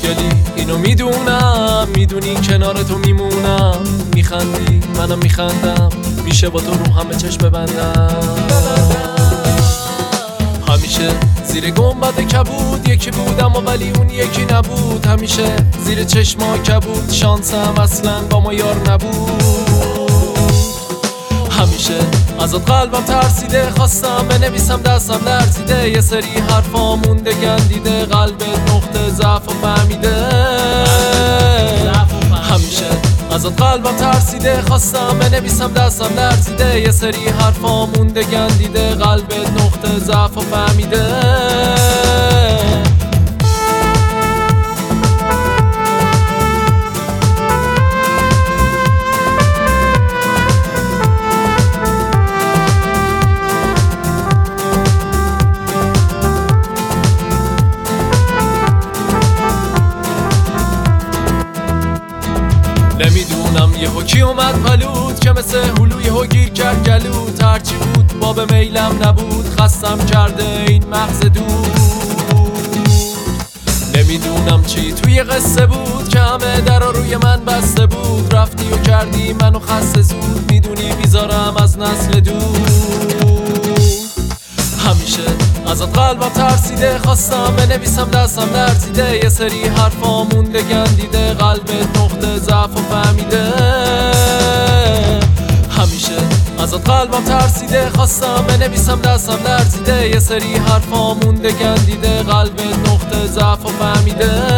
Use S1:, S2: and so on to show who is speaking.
S1: خوشگلی اینو میدونم، میدونی کنار تو میمونم، میخندی منم میخندم، میشه با تو رو همه چشم ببندم. همیشه زیر گنبد کبود یکی بود اما ولی اون یکی نبود، همیشه زیر چشما کبود شانسم اصلا با ما یار نبود. همیشه ازت قلبم ترسیده، خواستم بنویسم دستم لرزیده، یه سری حرفا مونده گندیده، قلبت نقطه ضعف و فهمیده. همیشه ازت قلبم ترسیده، خواستم بنویسم دستم لرزیده، یه سری حرفا مونده گندیده، قلبت نقطه ضعف و فهمیده. نمیدونم یهو کی اومد پلود که مثل هلو یهو گیر کرد گلود، هرچی بود باب میلم نبود، خستم کرده این مغز دود. نمیدونم چی توی قصه بود که همه درا روی من بسته بود، رفتی و کردی منو خسته زود، میدونی بیزارم از نسل دود. همیشه ازت قلبم ترسیده، خواستم بنویسم دستم لرزیده، یه سری حرفا مونده گندیده، قلبت نقطه ضعف و فهمیده. همیشه ازت قلبم ترسیده، خواستم بنویسم دستم لرزیده، یه سری حرفا مونده گندیده، قلبت نقطه ضعف و فهمیده.